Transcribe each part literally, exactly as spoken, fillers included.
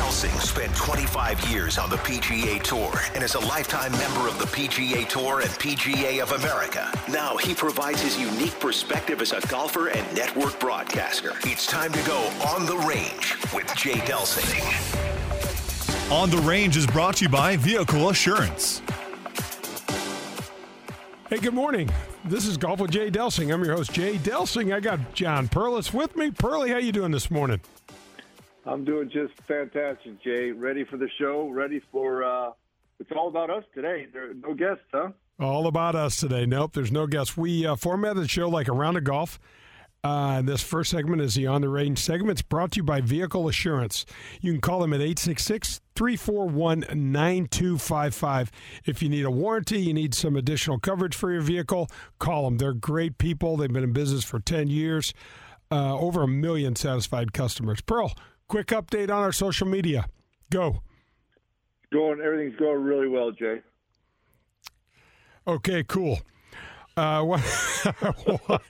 Delsing spent twenty-five years on the P G A Tour and is a lifetime member of the P G A Tour and P G A of America. Now he provides his unique perspective as a golfer and network broadcaster. It's time to go on the range with Jay Delsing. On the Range is brought to you by Vehicle Assurance. Hey, good morning. This is Golf with Jay Delsing. I'm your host, Jay Delsing. I got John Perlis with me. Pearly, how you doing this morning? I'm doing just fantastic, Jay. Ready for the show. Ready for, uh, it's all about us today. There are no guests, huh? All about us today. Nope, there's no guests. We uh, formatted the show like a round of golf. Uh, this first segment is the On the Range segment. It's brought to you by Vehicle Assurance. You can call them at eight six six, three four one, nine two five five. If you need a warranty, you need some additional coverage for your vehicle, call them. They're great people. They've been in business for ten years. Uh, over a million satisfied customers. Pearl, quick update on our social media. Go. Going, everything's going really well, Jay. Okay, cool. Uh, what,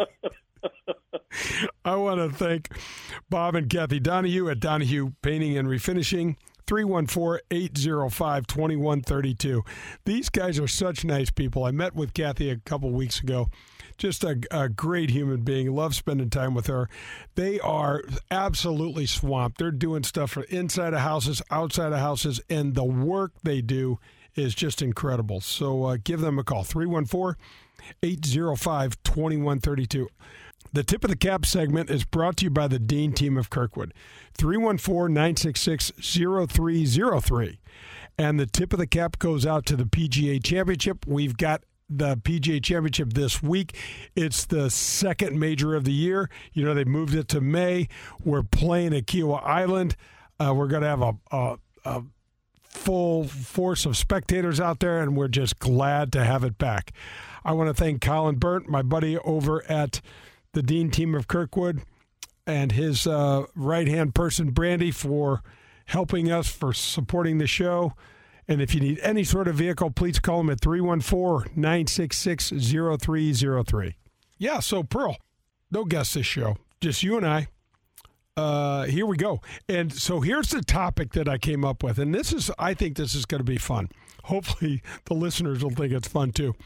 I want to thank Bob and Kathy Donahue at Donahue Painting and Refinishing, three one four, eight zero five, two one three two. These guys are such nice people. I met with Kathy a couple weeks ago. Just a, a great human being. Love spending time with her. They are absolutely swamped. They're doing stuff for inside of houses, outside of houses, and the work they do is just incredible. So uh, give them a call, three one four, eight zero five, two one three two. The Tip of the Cap segment is brought to you by the Dean Team of Kirkwood, three one four, nine six six, zero three zero three. And the Tip of the Cap goes out to the P G A Championship. We've got the P G A Championship this week. It's the second major of the year. You know, they moved it to May. We're playing at Kiowa Island. Uh, we're going to have a, a, a full force of spectators out there, and we're just glad to have it back. I want to thank Colin Burnt, my buddy over at the Dean Team of Kirkwood, and his uh, right-hand person, Brandy, for helping us, for supporting the show. And if you need any sort of vehicle, please call them at three one four, nine six six, zero three zero three. Yeah, so Pearl, no guests this show, just you and I. Uh, here we go. And so here's the topic that I came up with. And this is, I think this is going to be fun. Hopefully the listeners will think it's fun too.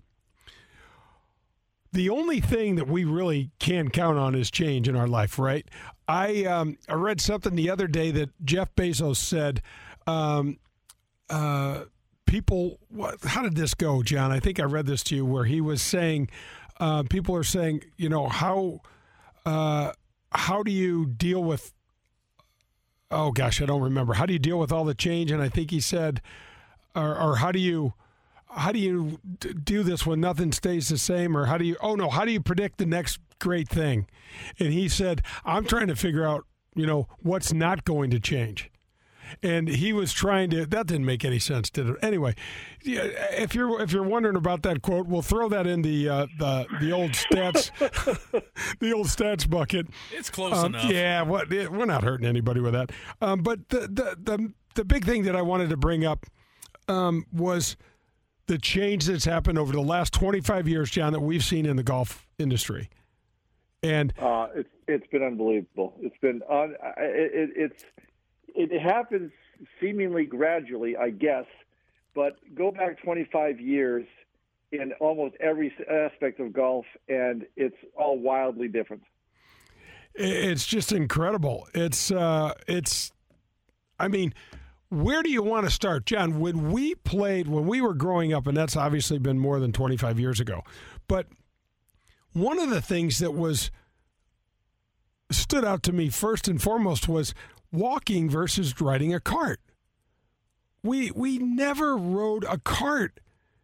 The only thing that we really can count on is change in our life, right? I um, I read something the other day that Jeff Bezos said, um, uh, people, what, how did this go, John? I think I read this to you where he was saying, uh, people are saying, you know, how uh, how do you deal with, oh gosh, I don't remember. How do you deal with all the change? And I think he said, or, or how do you, how do you do this when nothing stays the same? Or how do you, oh no, how do you predict the next great thing? And he said, I'm trying to figure out, you know, what's not going to change. And he was trying to, that didn't make any sense, did it? Anyway, if you're if you're wondering about that quote, we'll throw that in the uh, the the old stats the old stats bucket. It's close um, enough. Yeah, what we're not hurting anybody with that. Um, but the, the the the big thing that I wanted to bring up um, was the change that's happened over the last twenty-five years, John, that we've seen in the golf industry. And uh, it's it's been unbelievable. It's been un, it, it, it's it happens seemingly gradually, I guess, but go back twenty-five years in almost every aspect of golf, and it's all wildly different. It's just incredible. It's uh, it's, I mean, where do you want to start, John? When we played, when we were growing up, and that's obviously been more than twenty-five years ago, but one of the things that was stood out to me first and foremost was walking versus riding a cart. We we never rode a cart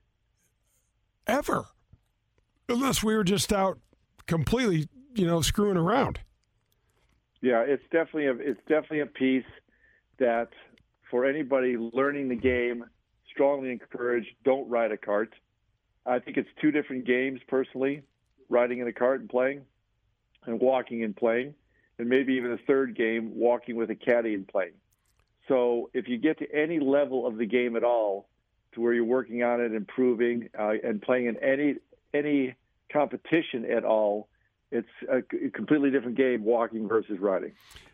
ever, unless we were just out completely, you know, screwing around. Yeah, it's definitely a it's definitely a piece that for anybody learning the game, strongly encourage, don't ride a cart. I think it's two different games personally, riding in a cart and playing, and walking and playing, and maybe even a third game, walking with a caddy and playing. So if you get to any level of the game at all, to where you're working on it, improving, uh, and playing in any any competition at all, it's a completely different game, walking versus riding.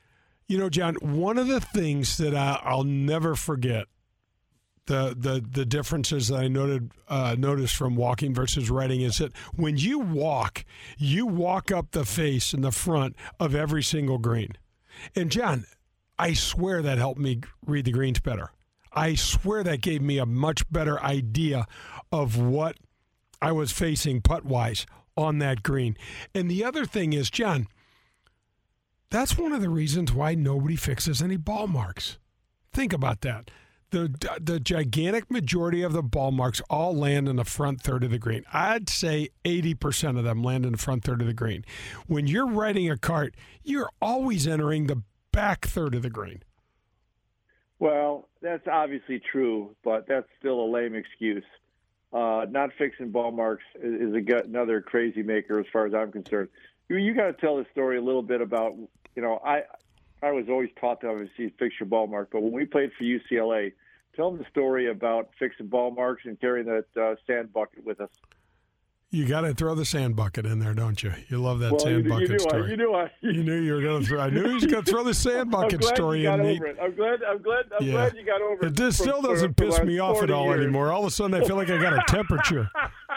You know, John, one of the things that I, I'll never forget, the the the differences that I noted uh, noticed from walking versus riding is that when you walk, you walk up the face and the front of every single green. And, John, I swear that helped me read the greens better. I swear that gave me a much better idea of what I was facing putt-wise on that green. And the other thing is, John, that's one of the reasons why nobody fixes any ball marks. Think about that. The the gigantic majority of the ball marks all land in the front third of the green. I'd say eighty percent of them land in the front third of the green. When you're riding a cart, you're always entering the back third of the green. Well, that's obviously true, but that's still a lame excuse. Uh, not fixing ball marks is, is a, another crazy maker as far as I'm concerned. You, you got to tell the story a little bit about, you know, I I was always taught to obviously fix your ball mark, but when we played for U C L A, tell them the story about fixing ball marks and carrying that uh, sand bucket with us. You got to throw the sand bucket in there, don't you? You love that well, sand you, bucket you knew story. I, you knew I. You knew you were going to throw. I knew he was going to throw the sand bucket I'm glad story you got in. Over it. I'm glad. I'm glad. I'm yeah. glad you got over it. It just still for, doesn't for, piss for me off at all years. anymore. All of a sudden, I feel like I got a temperature.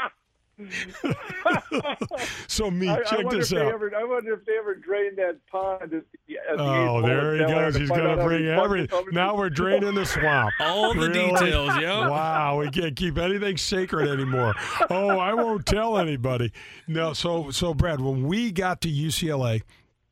So, me, I, check I this out. out. Ever, I wonder if they ever drained that pond. At the, at the oh, there he goes. He's going to bring everything. Now we're draining the swamp. All the really? details, yo. Wow, we can't keep anything sacred anymore. Oh, I won't tell anybody. No, so, so Brad, when we got to U C L A,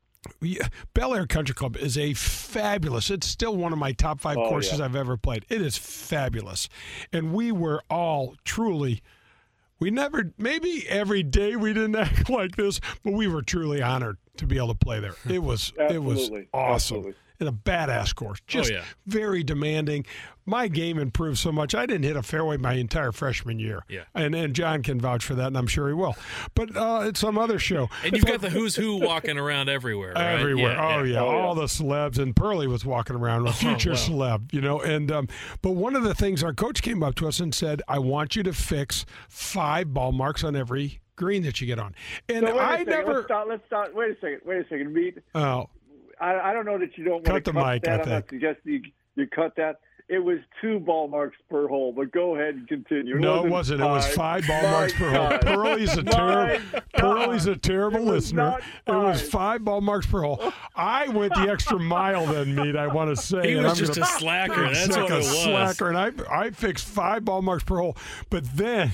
We, Bel Air Country Club is a fabulous, it's still one of my top five oh, courses yeah. I've ever played. It is fabulous. And we were all truly, we never, maybe every day we didn't act like this, but we were truly honored to be able to play there. It was, it was awesome. Absolutely. And a badass course. Just oh, yeah. very demanding. My game improved so much. I didn't hit a fairway my entire freshman year. Yeah. And and John can vouch for that, and I'm sure he will. But uh, it's some other show. And you've got the who's who walking around everywhere, right? Everywhere. Yeah, oh, yeah. yeah. Oh, yeah. All the celebs. And Pearlie was walking around, a future Oh, wow. celeb, you know. And um, But one of the things, our coach came up to us and said, I want you to fix five ball marks on every green that you get on. And So wait a I second. never. Let's stop. Let's stop. Wait a second. Wait a second. Meet. Oh. I, I don't know that you don't Cut want to the cut mic, that. I I'm not think. suggesting you, you cut that. It was two ball marks per hole, but go ahead and continue. It No, it wasn't. It was five ball My marks per hole. God. Pearlie's a My terrible. God. Pearlie's a terrible It was listener. not It was five. five ball marks per hole. I went the extra mile then, Meat. I want to say. He and was I'm just gonna, a slacker. That's It's like what a it was. slacker, and I I fixed five ball marks per hole. But then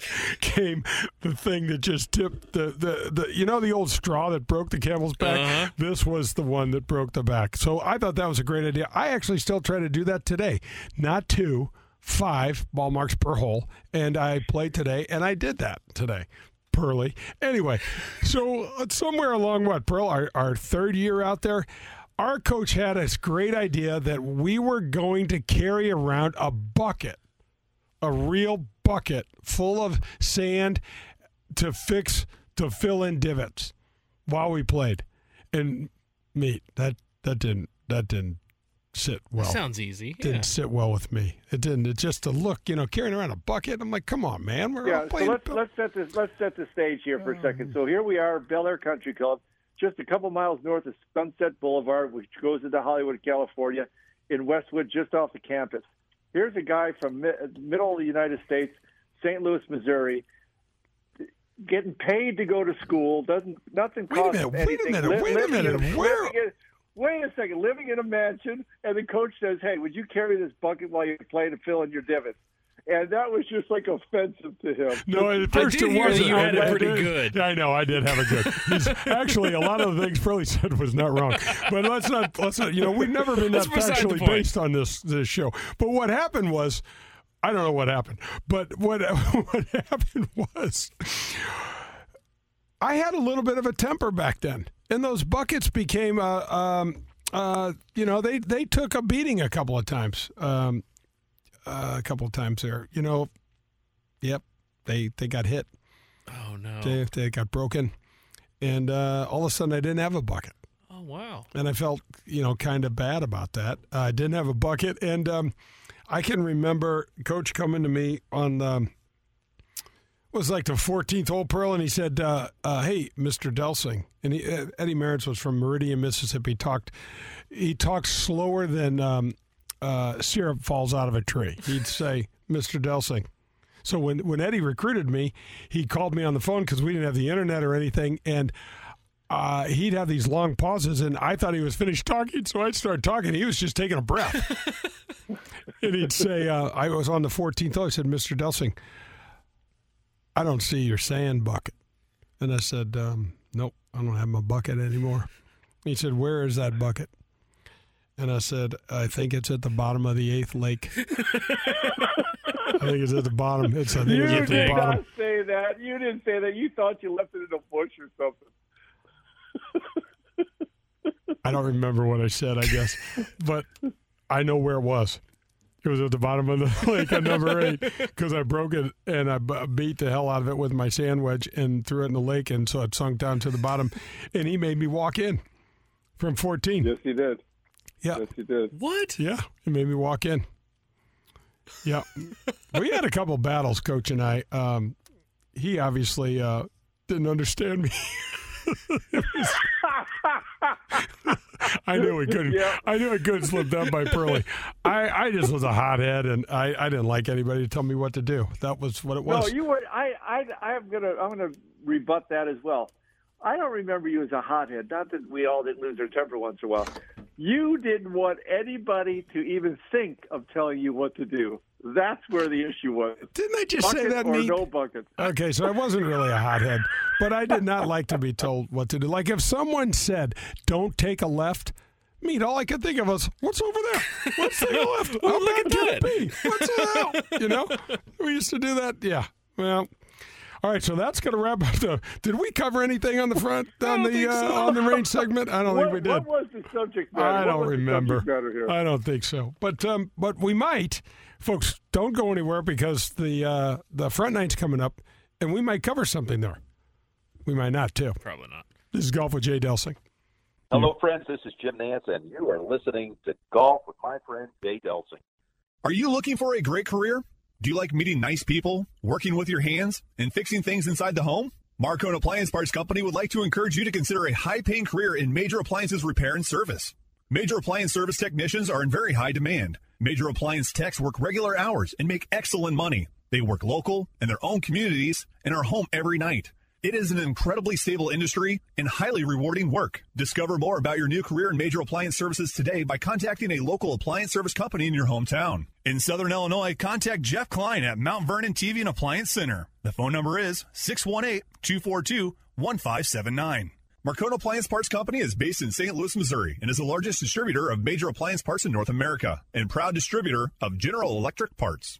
came the thing that just tipped the, the, the you know the old straw that broke the camel's back. Uh-huh. This was the one that broke the back. So I thought that was a great idea. I actually still try to do that today. Not two, five ball marks per hole, and I played today, and I did that today. Pearlie. Anyway, so uh, somewhere along what, Pearl, our, our third year out there, our coach had this great idea that we were going to carry around a bucket, a real bucket full of sand to fix, to fill in divots while we played. And Meat, that, that didn't, that didn't sit well. Sounds easy. Didn't Yeah. sit well with me. It didn't. It just to look, you know, carrying around a bucket. I'm like, come on, man. We're all Yeah, so playing. let's let's set this let's set the stage here for a second. So here we are, Bel Air Country Club, just a couple miles north of Sunset Boulevard, which goes into Hollywood, California, in Westwood, just off the campus. Here's a guy from mi- middle of the United States, Saint Louis, Missouri, getting paid to go to school. Doesn't nothing Wait a costs minute, him wait a anything. minute, wait a living minute, in- where- living in- Wait a second. Living in a mansion, and the coach says, "Hey, would you carry this bucket while you play to fill in your divots?" And that was just like offensive to him. No, at I first did it hear that wasn't. you had I it pretty did- good. Yeah, I know. I did have it good. He's, actually, a lot of the things Pearlie said was not wrong. But let's not. Let's not. You know, we've never been that That's beside the factually point. based on this this show. But what happened was, I don't know what happened. But what what happened was, I had a little bit of a temper back then, and those buckets became uh, um, uh, you know, they they took a beating a couple of times. Um, uh, a couple of times there, you know. Yep, they they got hit. Oh, no. They, they got broken, and uh, all of a sudden I didn't have a bucket, Oh, wow. and I felt you know kind of bad about that. Uh, I didn't have a bucket, and um, I can remember Coach coming to me on um, was like the fourteenth hole, Pearl, and he said, uh, uh, "Hey, Mister Delsing," and he, uh, Eddie Merritz was from Meridian, Mississippi. He talked, he talked slower than um, uh, syrup falls out of a tree. He'd say, "Mister Delsing." So when when Eddie recruited me, he called me on the phone because we didn't have the internet or anything, and uh, he'd have these long pauses, and I thought he was finished talking, so I'd start talking. He was just taking a breath, and he'd say, uh, "I was on the fourteenth hole." I said, "Mister Delsing, I don't see your sand bucket." And I said, um, "Nope, I don't have my bucket anymore." He said, "Where is that bucket?" And I said, "I think it's at the bottom of the eighth lake." I think it's at the bottom. It's, I think You it's at the did bottom. not say that. You didn't say that. You thought you left it in a bush or something. I don't remember what I said, I guess. But I know where it was. It was at the bottom of the lake at number eight because I broke it and I b- beat the hell out of it with my sand wedge and threw it in the lake, and so it sunk down to the bottom. And he made me walk in from fourteen. Yes, he did. Yeah. Yes, he did. What? Yeah, he made me walk in. Yeah. We had a couple battles, Coach and I. Um, he obviously uh, didn't understand me. I knew he couldn't. Yeah. I knew he couldn't slip down by Pearlie. I, I just was a hothead, and I, I didn't like anybody to tell me what to do. That was what it was. No, you were. I. I. I'm gonna. I'm gonna rebut that as well. I don't remember you as a hothead. Not that we all didn't lose our temper once in a while. You didn't want anybody to even think of telling you what to do. That's where the issue was. Didn't I just Bucket say that? or Neat? no bucket. Okay, so I wasn't really a hothead, but I did not like to be told what to do. Like if someone said, "Don't take a left," Meat, all I could think of was, "What's over there? Let's take a left. Well, How look bad at can that. it be? What's that?" You know, we used to do that. Yeah. Well. All right, so that's going to wrap up the. Did we cover anything on the front on the uh, so. on the range segment? I don't What, think we did. what was the subject matter? I What don't was the remember. subject matter here? I don't think so. But um, but we might, folks. Don't go anywhere because the uh, the front nine's coming up, and we might cover something there. We might not too. Probably not. This is Golf with Jay Delsing. Hello, friends. This is Jim Nance, and you are listening to Golf with my friend Jay Delsing. Are you looking for a great career? Do you like meeting nice people, working with your hands, and fixing things inside the home? Marcone Appliance Parts Company would like to encourage you to consider a high-paying career in major appliances repair and service. Major appliance service technicians are in very high demand. Major appliance techs work regular hours and make excellent money. They work local, in their own communities, and are home every night. It is an incredibly stable industry and highly rewarding work. Discover more about your new career in major appliance services today by contacting a local appliance service company in your hometown. In Southern Illinois, contact Jeff Klein at Mount Vernon T V and Appliance Center. The phone number is six one eight, two four two, one five seven nine. Marcone Appliance Parts Company is based in Saint Louis, Missouri, and is the largest distributor of major appliance parts in North America and proud distributor of General Electric parts.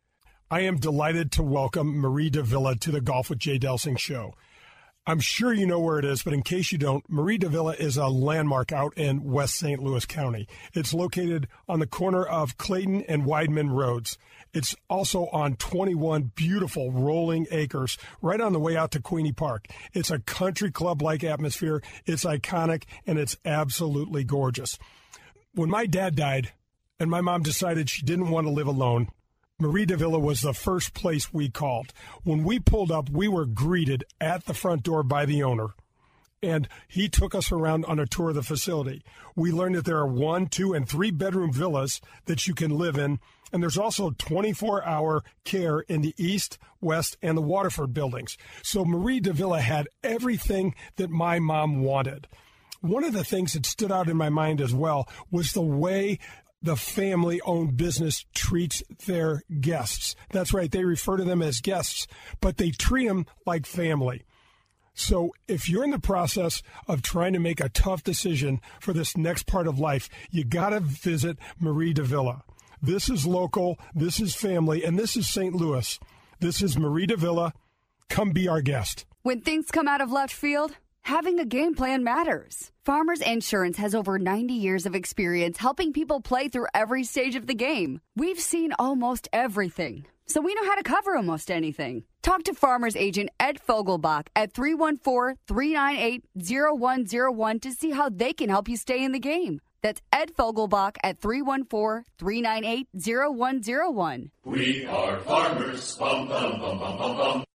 I am delighted to welcome Marie Davila to the Golf with Jay Delsing show. I'm sure you know where it is, but in case you don't, Marie Davila is a landmark out in West Saint Louis County. It's located on the corner of Clayton and Weidman Roads. It's also on twenty-one beautiful rolling acres right on the way out to Queenie Park. It's a country club-like atmosphere. It's iconic, and it's absolutely gorgeous. When my dad died and my mom decided she didn't want to live alone, Marie Davila was the first place we called. When we pulled up, we were greeted at the front door by the owner, and he took us around on a tour of the facility. We learned that there are one, two, and three bedroom villas that you can live in, and there's also twenty-four hour care in the East, West, and the Waterford buildings. So Marie Davila had everything that my mom wanted. One of the things that stood out in my mind as well was the way the family-owned business treats their guests. That's right, they refer to them as guests, but they treat them like family. So if you're in the process of trying to make a tough decision for this next part of life, you got to visit Marie Davila. This is local, this is family, and this is Saint Louis. This is Marie Davila. Come be our guest. When things come out of left field, having a game plan matters. Farmers Insurance has over ninety years of experience helping people play through every stage of the game. We've seen almost everything, so we know how to cover almost anything. Talk to Farmers Agent Ed Fogelbach at three one four, three nine eight, zero one zero one to see how they can help you stay in the game. That's Ed Fogelbach at three one four, three nine eight, zero one zero one. We are farmers. Bum, bum, bum, bum, bum, bum.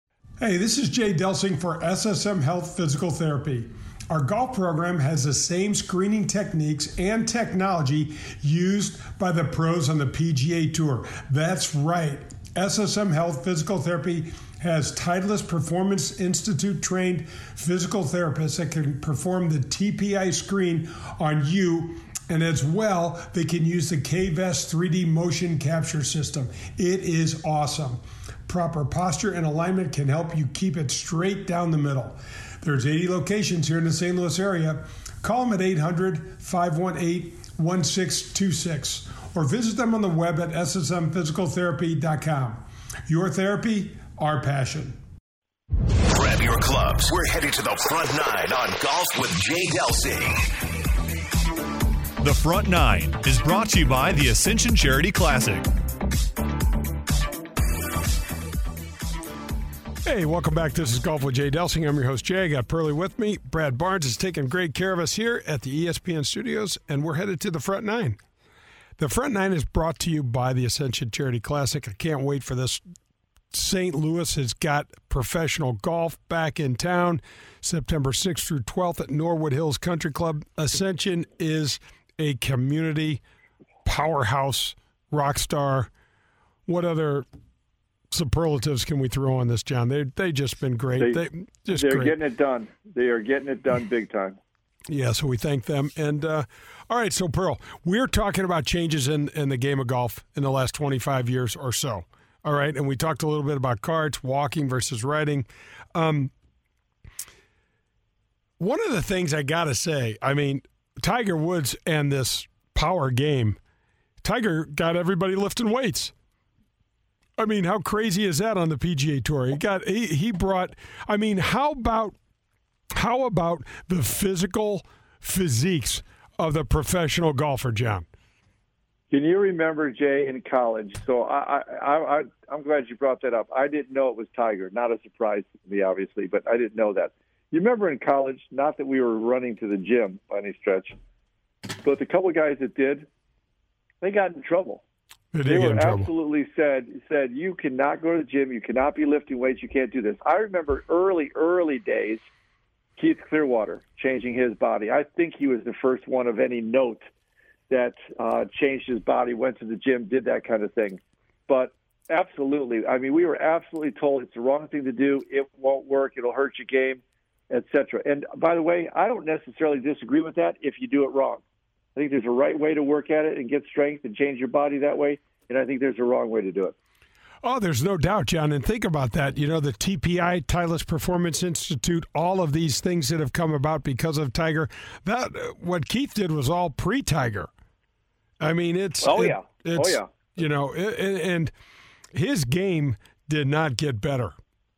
Hey, this is Jay Delsing for S S M Health Physical Therapy. Our golf program has the same screening techniques and technology used by the pros on the P G A Tour. That's right. S S M Health Physical Therapy has Titleist Performance Institute trained physical therapists that can perform the T P I screen on you, and as well, they can use the K-Vest three D motion capture system. It is awesome. Proper posture and alignment can help you keep it straight down the middle. There's eighty locations here in the Saint Louis area. Call them at eight hundred, five one eight, one six two six or visit them on the web at s s m physical therapy dot com. Your therapy, our passion. Grab your clubs. We're headed to the front nine on Golf with Jay Delsing. The Front Nine is brought to you by the Ascension Charity Classic. Hey, welcome back. This is Golf with Jay Delsing. I'm your host, Jay. I got Pearly with me. Brad Barnes is taking great care of us here at the E S P N studios, and we're headed to the Front Nine. The Front Nine is brought to you by the Ascension Charity Classic. I can't wait for this. Saint Louis has got professional golf back in town, September sixth through twelfth at Norwood Hills Country Club. Ascension is a community powerhouse, rock star. What other superlatives can we throw on this, John? They they just been great. They, they just they're great. getting it done. They are getting it done big time. Yeah, so we thank them. And uh, all right, so Pearl, we're talking about changes in, in the game of golf in the last twenty-five years or so. All right, and we talked a little bit about carts, walking versus riding. Um, one of the things I got to say, I mean, Tiger Woods and this power game, Tiger got everybody lifting weights. I mean, how crazy is that on the P G A Tour? He got he, he brought. I mean, how about how about the physical physiques of the professional golfer, John? Can you remember, Jay, in college? So I, I, I, I'm glad you brought that up. I didn't know it was Tiger. Not a surprise to me, obviously, but I didn't know that. You remember in college, not that we were running to the gym by any stretch, but the couple of guys that did, they got in trouble. They, they were trouble. absolutely said, said, you cannot go to the gym, you cannot be lifting weights, you can't do this. I remember early, early days, Keith Clearwater changing his body. I think he was the first one of any note that uh, changed his body, went to the gym, did that kind of thing. But absolutely, I mean, we were absolutely told it's the wrong thing to do. It won't work. It'll hurt your game, et cetera. And by the way, I don't necessarily disagree with that if you do it wrong. I think there's a right way to work at it and get strength and change your body that way, and I think there's a wrong way to do it. Oh, there's no doubt, John. And think about that. You know, the T P I, Titleist Performance Institute, all of these things that have come about because of Tiger. That what Keith did was all pre-Tiger. I mean, it's oh it, yeah, it's, oh yeah. You know, it, and his game did not get better.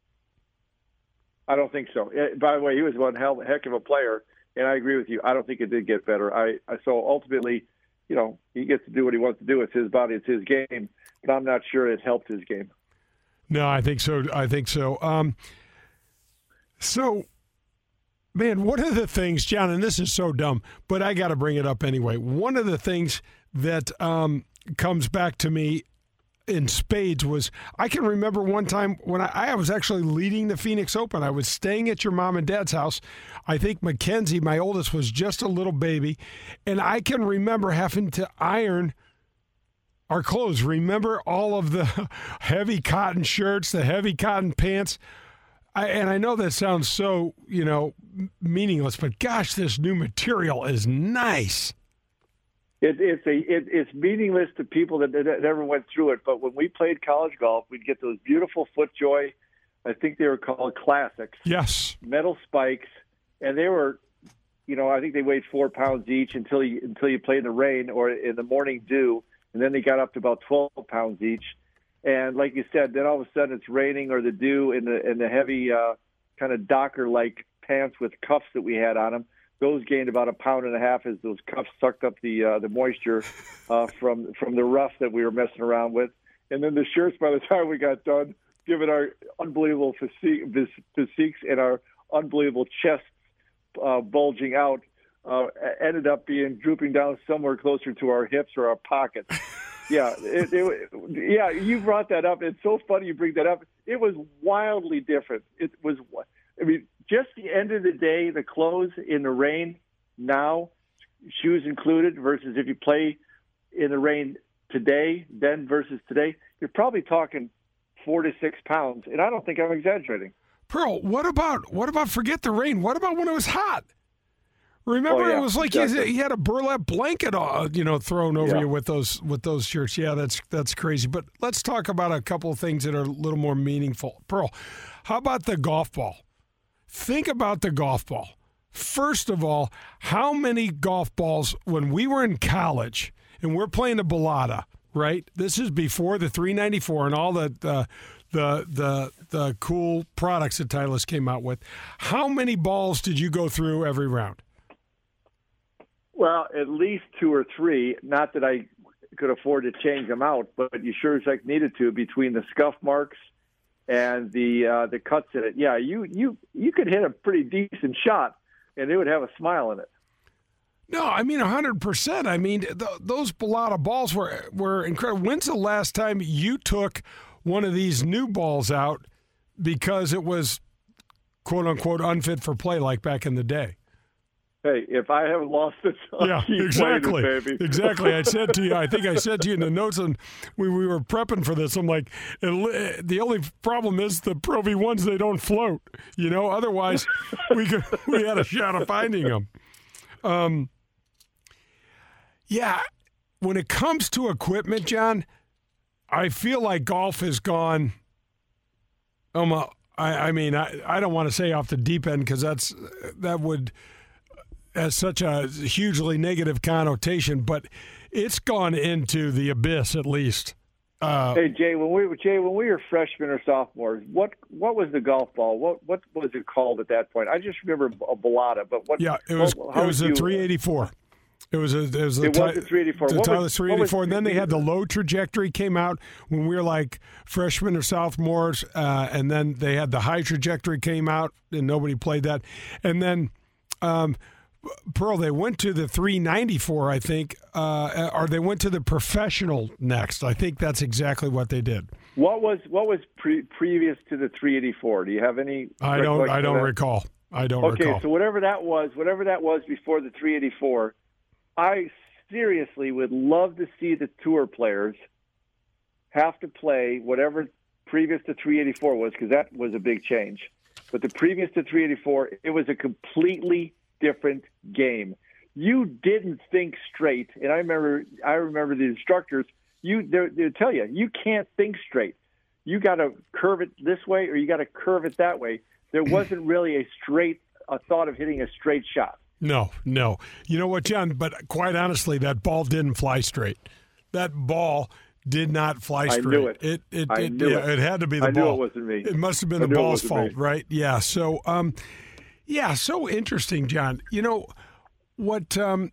I don't think so. By the way, he was one hell heck of a player, and I agree with you. I don't think it did get better. I, I so ultimately, you know, he gets to do what he wants to do. It's his body, it's his game. But I'm not sure it helped his game. No, I think so. I think so. Um, so. Man, one of the things, John, and this is so dumb, but I got to bring it up anyway. One of the things that um, comes back to me in spades was I can remember one time when I, I was actually leading the Phoenix Open. I was staying at your mom and dad's house. I think Mackenzie, my oldest, was just a little baby, and I can remember having to iron our clothes. Remember all of the heavy cotton shirts, the heavy cotton pants. I, and I know that sounds so, you know, meaningless, but gosh, this new material is nice. It, it's a it, it's meaningless to people that, that never went through it. But when we played college golf, we'd get those beautiful FootJoy, I think they were called classics. Yes. Metal spikes, and they were, you know, I think they weighed four pounds each until you until you played in the rain or in the morning dew, and then they got up to about twelve pounds each. And like you said, then all of a sudden it's raining or the dew in the in the heavy uh, kind of Docker-like pants with cuffs that we had on them. Those gained about a pound and a half as those cuffs sucked up the uh, the moisture uh, from from the rough that we were messing around with. And then the shirts, by the time we got done, given our unbelievable physique, physiques and our unbelievable chests uh, bulging out, uh, ended up being drooping down somewhere closer to our hips or our pockets. Yeah, it, it, yeah, you brought that up. It's so funny you bring that up. it was wildly different. It was, I mean, just the end of the day, the clothes in the rain now, shoes included, versus if you play in the rain today, then versus today, you're probably talking four to six pounds, and I don't think I'm exaggerating. Pearl, what about what about forget the rain? What about when it was hot? Remember, oh, yeah, it was like exactly. he had a burlap blanket, uh, you know, thrown over yeah. you with those with those shirts. Yeah, that's that's crazy. But let's talk about a couple of things that are a little more meaningful. Pearl, how about the golf ball? Think about the golf ball. First of all, how many golf balls when we were in college and we're playing the Balata, right? This is before the three ninety-four and all the uh, the the the cool products that Titleist came out with. How many balls did you go through every round? Well, at least two or three. Not that I could afford to change them out, but you sure as heck needed to between the scuff marks and the uh, the cuts in it. Yeah, you you you could hit a pretty decent shot, and it would have a smile in it. No, I mean one hundred percent. I mean, th- those Balata balls were were incredible. When's the last time you took one of these new balls out because it was quote unquote unfit for play, like back in the day? Hey, if I haven't lost it, I'll yeah, keep exactly, playing it, baby. exactly. I said to you, I think I said to you in the notes, and we, we were prepping for this. I'm like, the only problem is the Pro V ones, they don't float. You know, otherwise we could we had a shot of finding them. Um, yeah, when it comes to equipment, John, I feel like golf has gone. Um, I, I mean, I, I don't want to say off the deep end because that's that would. Has such a hugely negative connotation, but it's gone into the abyss at least. Uh, hey Jay, when we were Jay, when we were freshmen or sophomores, what what was the golf ball? What what was it called at that point? I just remember a Balata, but what? Yeah, it was what, it was a you, three eighty-four. It was a it was a it was a three eighty-four. The Titleist three eighty-four, and then they had the low low trajectory came out when we were like freshmen or sophomores, uh, and then they had the high trajectory came out, and nobody played that, and then. Um, Pearl, they went to the three ninety-four, I think, uh, or they went to the professional next. I think that's exactly what they did. What was what was pre- previous to the three eighty-four? Do you have any? I don't. I don't recall. I don't okay, recall. Okay, so whatever that was, whatever that was before the three eighty-four, I seriously would love to see the tour players have to play whatever previous to three eighty-four was, because that was a big change. But the previous to three eighty-four, it was a completely different game. You didn't think straight, and I remember I remember the instructors, you they tell you, you can't think straight. You got to curve it this way or you got to curve it that way. There wasn't really a straight a thought of hitting a straight shot. No, no. You know what, John, but quite honestly, that ball didn't fly straight. That ball did not fly straight. I knew it. It it I it, knew yeah, it. it had to be the I ball. knew it wasn't me. It must have been I the knew it ball's wasn't fault, me. right? Yeah. So um yeah, so interesting, John. You know, what um,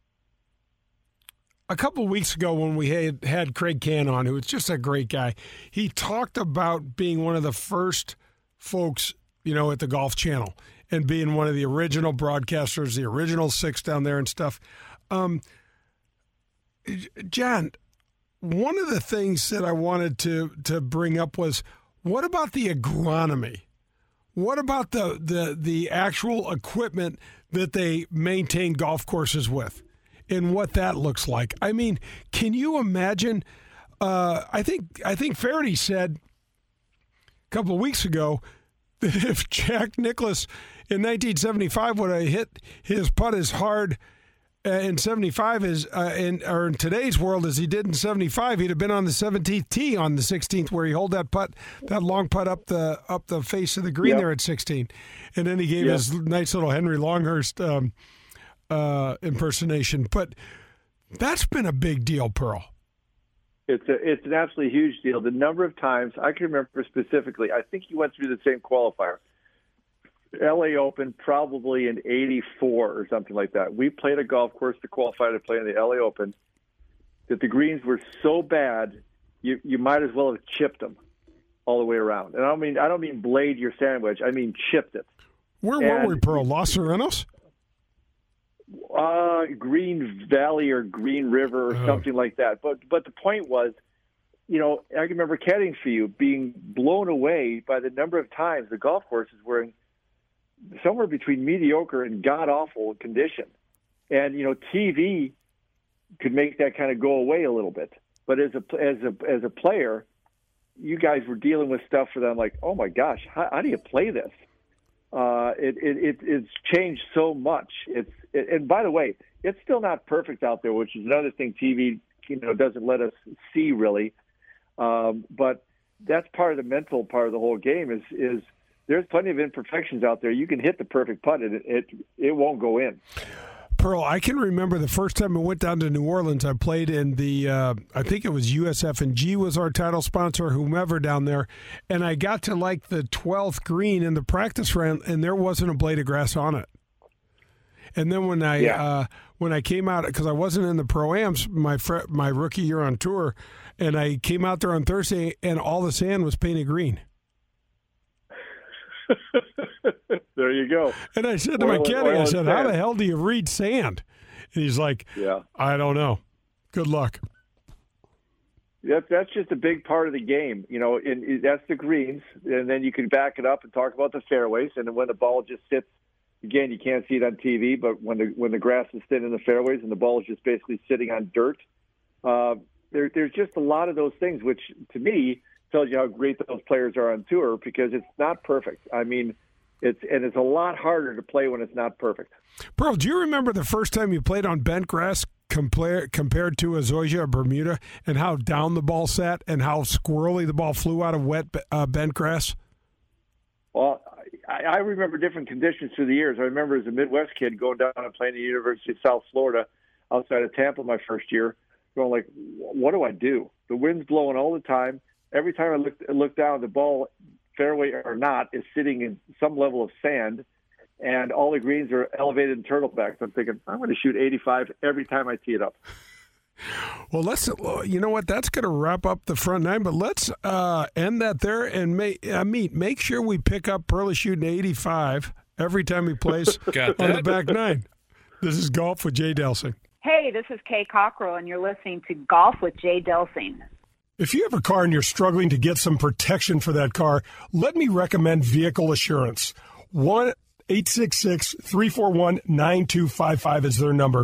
a couple of weeks ago when we had, had Craig Cann on, who was just a great guy, he talked about being one of the first folks, you know, at the Golf Channel and being one of the original broadcasters, the original six down there and stuff. Um, John, one of the things that I wanted to to bring up was, what about the agronomy? What about the, the, the actual equipment that they maintain golf courses with and what that looks like? I mean, can you imagine? Uh, I think I think Faraday said a couple of weeks ago that if Jack Nicklaus in nineteen seventy-five would have hit his putt as hard uh, in seventy-five as uh, in or in today's world as he did in seventy-five, he'd have been on the seventeenth tee on the sixteenth, where he hold that putt, that long putt up the up the face of the green. Yep. There at sixteen, and then he gave yep. his nice little Henry Longhurst um, uh, impersonation. But that's been a big deal, Pearl. It's a it's an absolutely huge deal. The number of times I can remember specifically, I think he went through the same qualifier. L A Open, probably in eighty-four or something like that. We played a golf course to qualify to play in the L A Open that the greens were so bad, you you might as well have chipped them all the way around. And I don't mean I don't mean blade your sandwich. I mean chipped it. Where and, were we, Pearl? Los Serenos? Uh, Green Valley or Green River or oh. something like that. But but the point was, you know, I can remember caddying for you, being blown away by the number of times the golf courses were in somewhere between mediocre and god-awful condition. And, you know, T V could make that kind of go away a little bit. But as a, as a, as a player, you guys were dealing with stuff for them like, oh, my gosh, how, how do you play this? Uh, it, it, it, it's changed so much. It's it, and by the way, it's still not perfect out there, which is another thing T V, you know, doesn't let us see really. Um, but that's part of the mental part of the whole game. Is is there's plenty of imperfections out there. You can hit the perfect putt, and it it, it won't go in. Pearl, I can remember the first time I went down to New Orleans. I played in the, uh, I think it was U S F and G was our title sponsor, whomever down there, and I got to like the twelfth green in the practice round, and there wasn't a blade of grass on it. And then when I yeah. uh, when I came out, because I wasn't in the Pro-Ams my fr- my rookie year on tour, and I came out there on Thursday, and all the sand was painted green. There you go. And I said to oil, my caddy, I said, how the hell do you read sand? And he's like, yeah, I don't know. Good luck. That, that's just a big part of the game. You know, and that's the greens. And then you can back it up and talk about the fairways. And then when the ball just sits, again, you can't see it on T V, but when the when the grass is thin in the fairways and the ball is just basically sitting on dirt, uh, there, there's just a lot of those things, which to me tells you how great those players are on tour, because it's not perfect. I mean, it's and it's a lot harder to play when it's not perfect. Pearl, do you remember the first time you played on bent grass compare, compared to a Zoysia or Bermuda, and how down the ball sat and how squirrely the ball flew out of wet uh, bent grass? Well, I, I remember different conditions through the years. I remember as a Midwest kid going down and playing at the University of South Florida outside of Tampa my first year, going like, what do I do? The wind's blowing all the time. Every time I look, look down, the ball, fairway or not, is sitting in some level of sand, and all the greens are elevated in turtlebacks. I'm thinking, I'm going to shoot eighty-five every time I tee it up. Well, let's, you know what, that's going to wrap up the front nine, but let's uh, end that there and make, I mean, make sure we pick up Pearl shooting eighty-five every time he plays on the back nine. This is Golf with Jay Delsing. Hey, this is Kay Cockrell, and you're listening to Golf with Jay Delsing. If you have a car and you're struggling to get some protection for that car, let me recommend Vehicle Assurance. one eight six six, three four one, nine two five five is their number.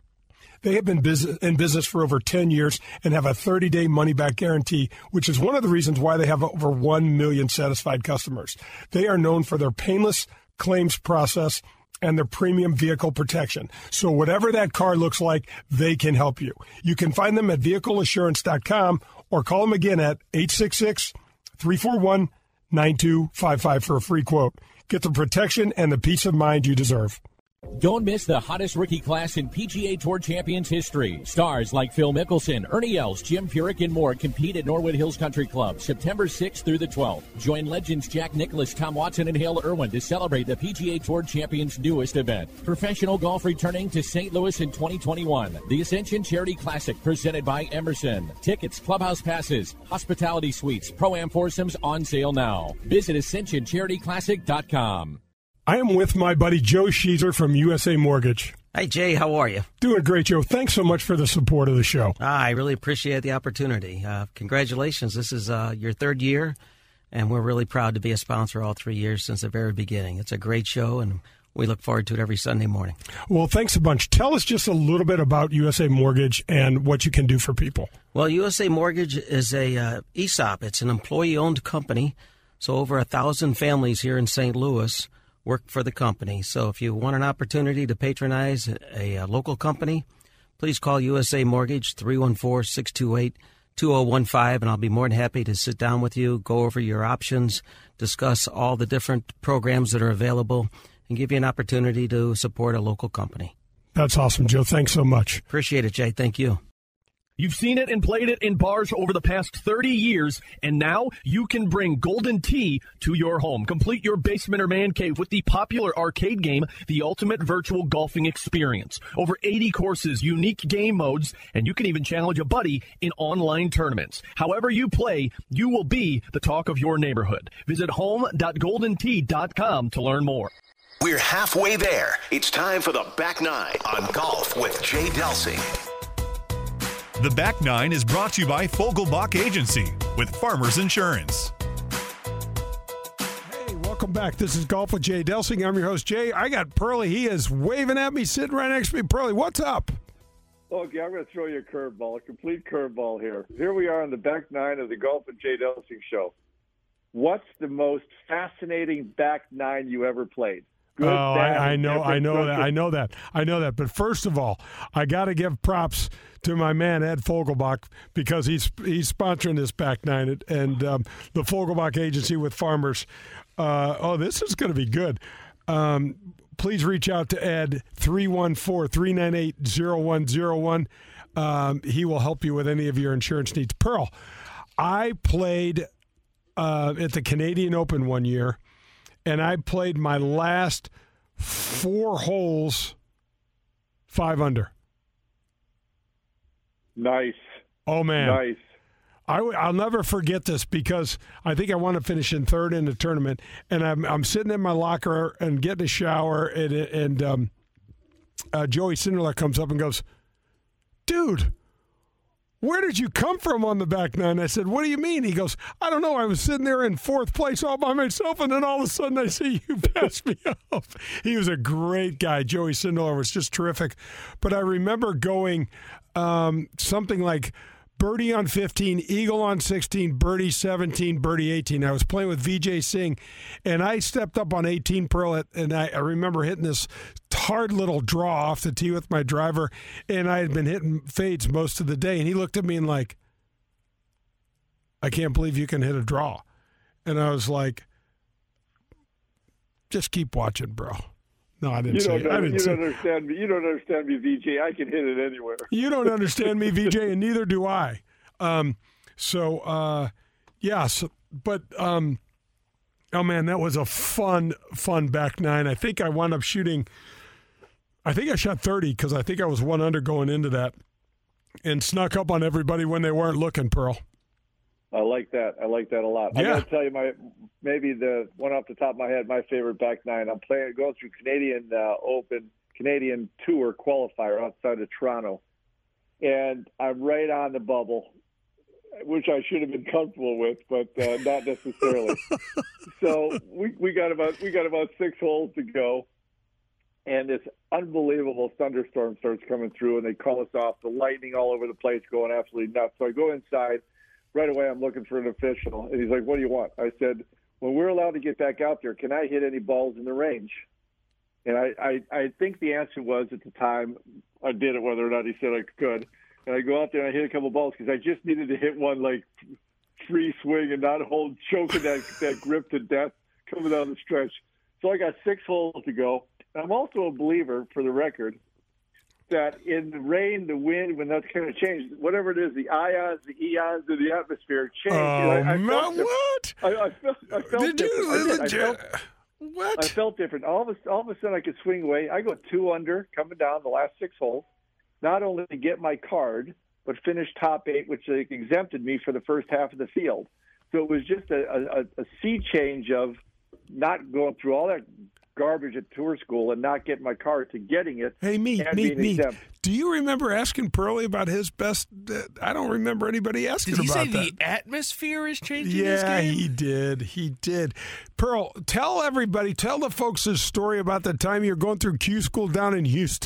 They have been business, in business for over ten years and have a thirty-day money-back guarantee, which is one of the reasons why they have over one million satisfied customers. They are known for their painless claims process and their premium vehicle protection. So whatever that car looks like, they can help you. You can find them at vehicle assurance dot com or call them again at eight six six, three four one, nine two five five for a free quote. Get the protection and the peace of mind you deserve. Don't miss the hottest rookie class in P G A Tour Champions history. Stars like Phil Mickelson, Ernie Els, Jim Furyk, and more compete at Norwood Hills Country Club September sixth through the twelfth. Join legends Jack Nicklaus, Tom Watson, and Hale Irwin to celebrate the P G A Tour Champions' newest event. Professional golf returning to Saint Louis in twenty twenty-one. The Ascension Charity Classic presented by Emerson. Tickets, clubhouse passes, hospitality suites, Pro-Am foursomes on sale now. Visit ascension charity classic dot com. I am with my buddy Joe Sheezer from U S A Mortgage. Hi, Jay. How are you? Doing great, Joe. Thanks so much for the support of the show. Ah, I really appreciate the opportunity. Uh, congratulations. This is uh, your third year, and we're really proud to be a sponsor all three years since the very beginning. It's a great show, and we look forward to it every Sunday morning. Well, thanks a bunch. Tell us just a little bit about U S A Mortgage and what you can do for people. Well, U S A Mortgage is a uh, E S O P. It's an employee-owned company, so over a thousand families here in Saint Louis work for the company. So if you want an opportunity to patronize a, a local company, please call U S A Mortgage, three one four, six two eight, two zero one five, and I'll be more than happy to sit down with you, go over your options, discuss all the different programs that are available, and give you an opportunity to support a local company. That's awesome, Joe. Thanks so much. Appreciate it, Jay. Thank you. You've seen it and played it in bars over the past thirty years, and now you can bring Golden Tee to your home. Complete your basement or man cave with the popular arcade game, The Ultimate Virtual Golfing Experience. Over eighty courses, unique game modes, and you can even challenge a buddy in online tournaments. However you play, you will be the talk of your neighborhood. Visit home dot golden tee dot com to learn more. We're halfway there. It's time for the Back Nine on Golf with Jay Delsing. The Back Nine is brought to you by Fogelbach Agency with Farmers Insurance. Hey, welcome back. This is Golf with Jay Delsing. I'm your host, Jay. I got Pearly. He is waving at me, sitting right next to me. Pearly, what's up? Okay, I'm going to throw you a curveball, a complete curveball here. Here we are on the back nine of the Golf with Jay Delsing show. What's the most fascinating back nine you ever played? Good, oh, bad, I, I know, I know that, good. I know that, I know that. But first of all, I got to give props to my man Ed Fogelbach because he's he's sponsoring this back nine and um, the Fogelbach Agency with Farmers. Uh, oh, this is going to be good. Um, please reach out to Ed three one four, three nine eight, zero one zero one. Um, he will help you with any of your insurance needs. Pearl, I played uh, at the Canadian Open one year. And I played my last four holes five under. Nice. Oh, man. Nice. I, I'll never forget this because I think I want to finish in third in the tournament. And I'm I'm sitting in my locker and getting a shower, and, and um, uh, Joey Cinderella comes up and goes, dude, where did you come from on the back nine? I said, what do you mean? He goes, I don't know. I was sitting there in fourth place all by myself, and then all of a sudden I see you pass me off. He was a great guy. Joey Sindler was just terrific. But I remember going um, something like birdie on fifteen, eagle on sixteen, birdie seventeen, birdie eighteen. I was playing with V J Singh, and I stepped up on eighteen, Pearl, and I, I remember hitting this hard little draw off the tee with my driver, and I had been hitting fades most of the day, and he looked at me and like, I can't believe you can hit a draw. And I was like, just keep watching, bro. No, I didn't you say don't know, I didn't you say don't understand me. You don't understand me, V J. I can hit it anywhere. You don't understand me, V J, and neither do I. Um, so, uh, yeah, so, but, um, oh, man, that was a fun, fun back nine. I think I wound up shooting, I think I shot thirty because I think I was one under going into that and snuck up on everybody when they weren't looking, Pearl. I like that. I like that a lot. Yeah. I'm going to tell you my maybe the one off the top of my head, my favorite back nine. I'm playing going through Canadian uh, Open, Canadian Tour qualifier outside of Toronto, and I'm right on the bubble, which I should have been comfortable with, but uh, not necessarily. So we, we got about we got about six holes to go, and this unbelievable thunderstorm starts coming through, and they call us off. The lightning all over the place, going absolutely nuts. So I go inside. Right away, I'm looking for an official. And he's like, what do you want? I said, when we're allowed to get back out there, can I hit any balls in the range? And I, I, I think the answer was at the time, I did it whether or not he said I could. And I go out there and I hit a couple balls because I just needed to hit one like free swing and not hold, choking that, that grip to death coming down the stretch. So I got six holes to go. And I'm also a believer, for the record, that in the rain, the wind, when that's kind of changed, whatever it is, the ions, the eons of the atmosphere change. Oh, I, I man, what? I, I felt, I felt Did different. you? I, did. I felt, what? I felt different. All of, a, all of a sudden, I could swing away. I go two under coming down the last six holes, not only to get my card, but finish top eight, which like, exempted me for the first half of the field. So it was just a, a, a sea change of not going through all that garbage at tour school and not getting my card to getting it. Hey, me, and me, being me. exempt. Do you remember asking Pearly about his best? Uh, I don't remember anybody asking Did he about say that. the atmosphere is changing this Yeah, game? he did. He did. Pearl, tell everybody, tell the folks this story about the time you're going through Q school down in Houston.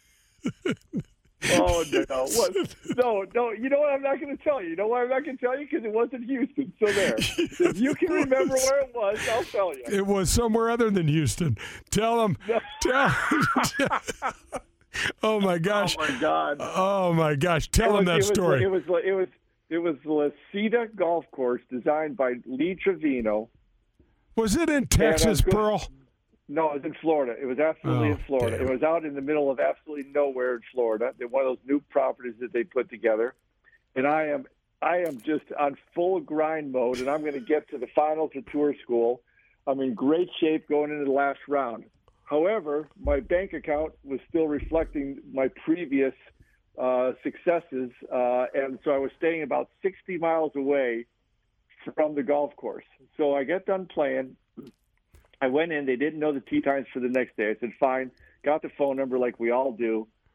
Oh, no. What? No, no. You know what? I'm not going to tell you. You know why I'm not going to tell you? Because it wasn't Houston. So there. If you can remember where it was, I'll tell you. It was somewhere other than Houston. Tell them. No. Tell, oh, my gosh. Oh, my God. Oh, my gosh. Tell them it was, that it was, story. It was, it was, it was the Lasita Golf Course designed by Lee Trevino. Was it in Texas, Pearl? No, it was in Florida. It was absolutely Oh, in Florida. damn. It was out in the middle of absolutely nowhere in Florida. They're one of those new properties that they put together. And I am I am just on full grind mode, and I'm going to get to the finals of tour school. I'm in great shape going into the last round. However, my bank account was still reflecting my previous uh, successes, uh, and so I was staying about sixty miles away from the golf course. So I get done playing. I went in. They didn't know the tee times for the next day. I said, fine. Got the phone number like we all do.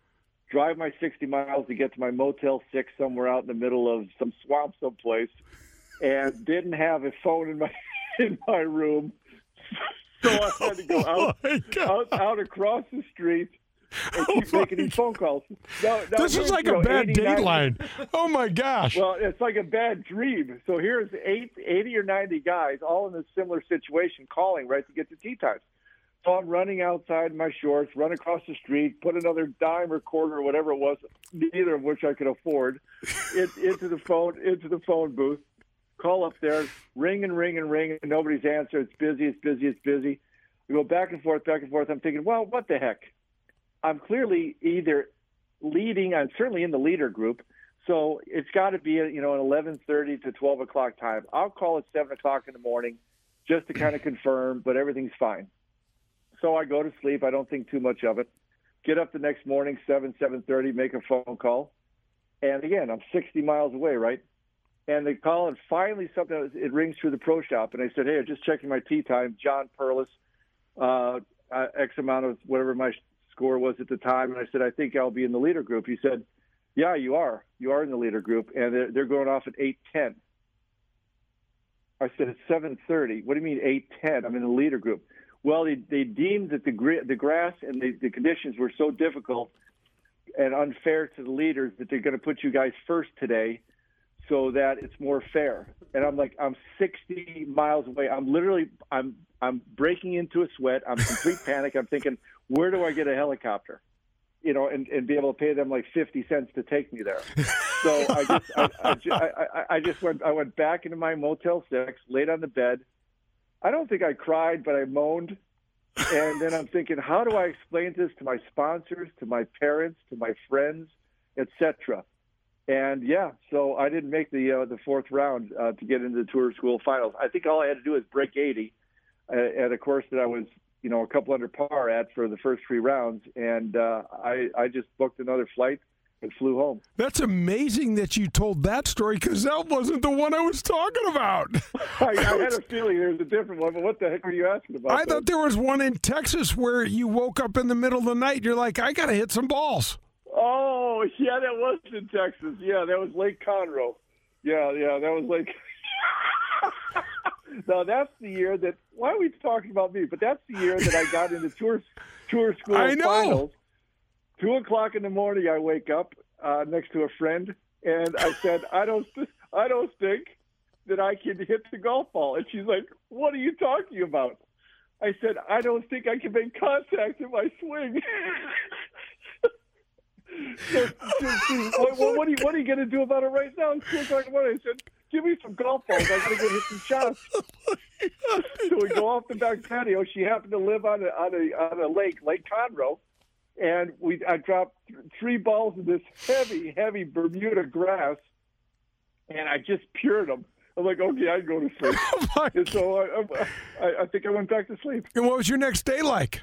drive my sixty miles to get to my Motel six somewhere out in the middle of some swamp someplace, and didn't have a phone in my in my room. So I had to go out, oh out, out across the street and oh keep making these phone calls. No, no, this is like a know, bad dateline. Oh, my gosh. Well, it's like a bad dream. So here's eight, eighty or ninety guys all in a similar situation calling, right, to get to tee times. So I'm running outside in my shorts, run across the street, put another dime or quarter or whatever it was, neither of which I could afford, it, into the phone, into the phone booth. Call up there, ring and ring and ring, and nobody's answer. It's busy, it's busy, it's busy. We go back and forth, back and forth. I'm thinking, well, what the heck? I'm clearly either leading, I'm certainly in the leader group, so it's got to be, you know, an eleven thirty to twelve o'clock time. I'll call at seven o'clock in the morning just to kind of confirm, but everything's fine. So I go to sleep. I don't think too much of it. Get up the next morning, seven, seven thirty, make a phone call. And again, I'm sixty miles away, right? And they call, and finally something, it rings through the pro shop. And I said, hey, I'm just checking my tee time. John Perlis, uh, uh, X amount of whatever my score was at the time. And I said, I think I'll be in the leader group. He said, yeah, you are. You are in the leader group. And they're, they're going off at eight ten. I said, it's seven thirty. What do you mean eight ten? I'm in the leader group. Well, they, they deemed that the, the grass and the, the conditions were so difficult and unfair to the leaders that they're going to put you guys first today, so that it's more fair. And I'm like, I'm sixty miles away. I'm literally, I'm I'm breaking into a sweat. I'm in complete panic. I'm thinking, where do I get a helicopter? You know, and, and be able to pay them like fifty cents to take me there. So I just, I, I, I, I just went, I went back into my Motel six, laid on the bed. I don't think I cried, but I moaned. And then I'm thinking, how do I explain this to my sponsors, to my parents, to my friends, et cetera? And yeah, so I didn't make the uh, the fourth round uh, to get into the Tour School Finals. I think all I had to do was break eighty uh, at a course that I was, you know, a couple under par at for the first three rounds, and uh, I I just booked another flight and flew home. That's amazing that you told that story, because that wasn't the one I was talking about. I, I had a feeling there was a different one, but what the heck are you asking about? I thought there was one in Texas where you woke up in the middle of the night. You're like, I got to hit some balls. Oh, yeah, that was in Texas. Yeah, that was Lake Conroe. Yeah, yeah, that was Lake. No, that's the year that. Why are we talking about me? But that's the year that I got into tour tour school I know. finals. Two o'clock in the morning, I wake up uh, next to a friend, and I said, "I don't, I don't think that I can hit the golf ball." And she's like, "What are you talking about?" I said, "I don't think I can make contact in my swing." So, she, she, well, what are you, what are you going to do about it right now? It's two o'clock in the morning. I said, give me some golf balls. I got to go hit some shots. So we go off the back patio. She happened to live on a on a on a lake, Lake Conroe, and we I dropped th- three balls in this heavy, heavy Bermuda grass, and I just pured them. I'm like, okay, I can go to sleep. Oh and so I, I I think I went back to sleep. And what was your next day like?